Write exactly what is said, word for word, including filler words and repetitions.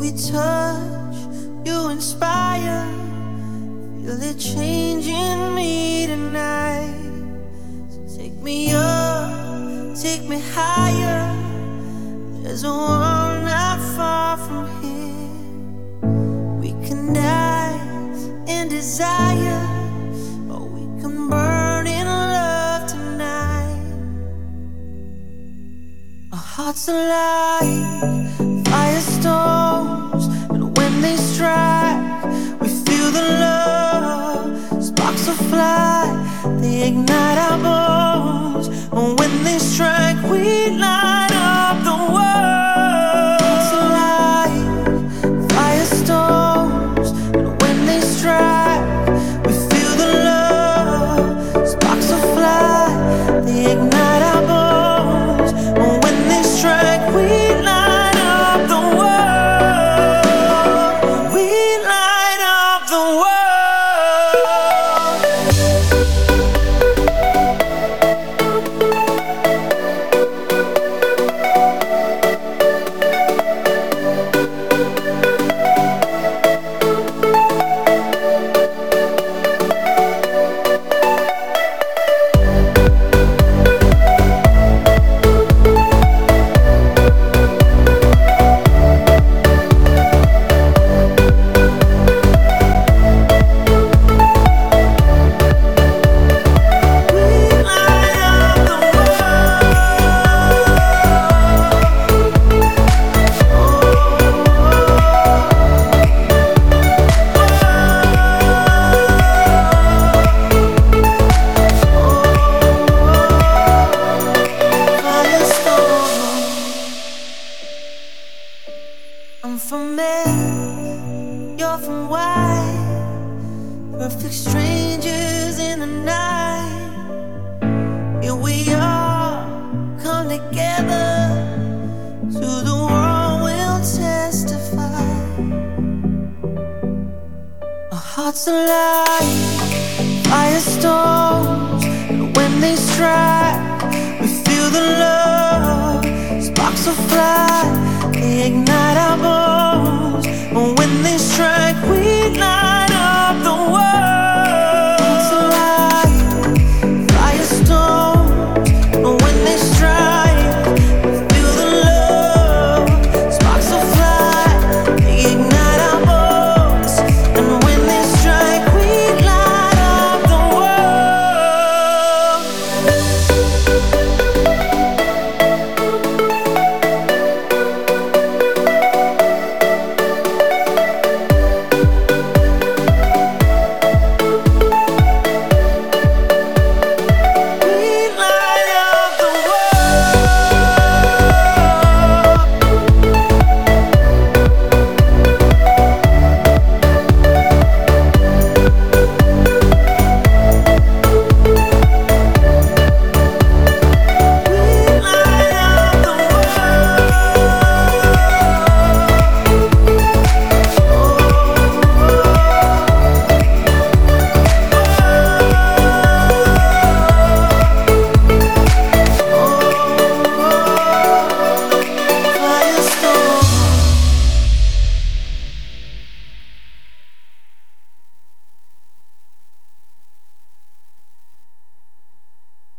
we touch, you inspire. Feel it changing me tonight. So take me up, take me higher. There's a world not far from here. We can die in desire, or we can burn in love tonight. Our hearts alive, firestorms, and when they strike, we feel the love. Sparks will fly, they ignite our bones, and when they strike, we light up the world. Hearts alive, firestorms, and when they strike, we feel the love. Sparks will fly, they ignite our bones, and when they strike, we light up the world. We light up the world. I'm from Earth, you're from Y, perfect strangers in the night. Here we are, come together, to the world we'll testify. Our hearts alive, firestorms, and when they strike, we feel the love. Sparks will fly, they ignite our bones, and when they strike, we light